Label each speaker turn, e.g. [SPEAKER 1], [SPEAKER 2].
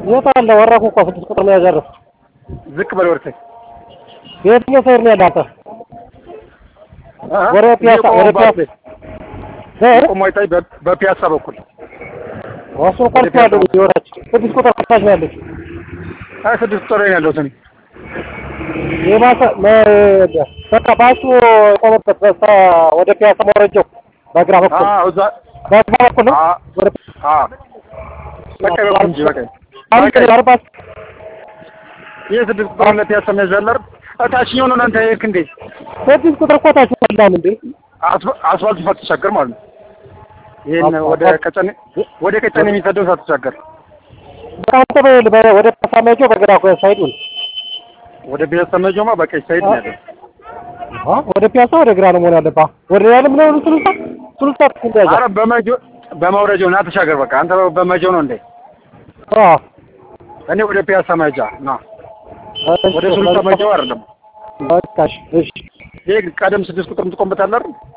[SPEAKER 1] የታለ ወራኩ እኮ 6 ቁጥር ነው ያዘረው
[SPEAKER 2] ዝቅ በል ወርተ
[SPEAKER 1] የትኛው ሰይር ነው ያላታ ወደ ፒያሳ
[SPEAKER 2] ቆሞይታይ በፒያሳ በኩል
[SPEAKER 1] ወሶ ቆርጥ ያለው ይወራች 6 ቁጥር ከታች ነው ያለው
[SPEAKER 2] 6 ቁጥር ነው ያለው ተኒ
[SPEAKER 1] የባሰ በቃ ባሱ ቆመበት ወደ ፒያሳ መረጃው በግራ በኩል
[SPEAKER 2] እዛ
[SPEAKER 1] በግራ በኩል ነው ወደ
[SPEAKER 2] በቃ እንጂ በቃ
[SPEAKER 1] አንተ ለአርባስ
[SPEAKER 2] የስድስት ቁጥር ለፒያሳ መዘለር ታችኛው ነው አንተ ይክ እንዴ
[SPEAKER 1] 6 ቁጥር ኮታች ይላል እንዴ
[SPEAKER 2] አስፋልት ሳትሻገር ማለት ነው ይሄን ወደ ቀጨኔ የሚሰደው ሳትሻገር
[SPEAKER 1] አንተ ወደ ፒያሳ መጆ በግራ ሳይድ ነው
[SPEAKER 2] ወደ ፒያሳ መጆማ በቀኝ ሳይድ ነው ያለው
[SPEAKER 1] ወደ ፒያሳ ወደ ግራ ነው ማለት አለባ ወደ ያለም ነው ሱልጣ ትንዳጃ
[SPEAKER 2] አረ በመውረጃው ና ተሻገር በቃ አንተ በመጆው ነው እንዴ እኔ ወደ ፒያሳ መጃ ና ወደ ሱልጣ መጆው አይደለም
[SPEAKER 1] በቃ እሺ
[SPEAKER 2] ይሄ ቀደም 6 ቁጥር ምትቆምበታለህ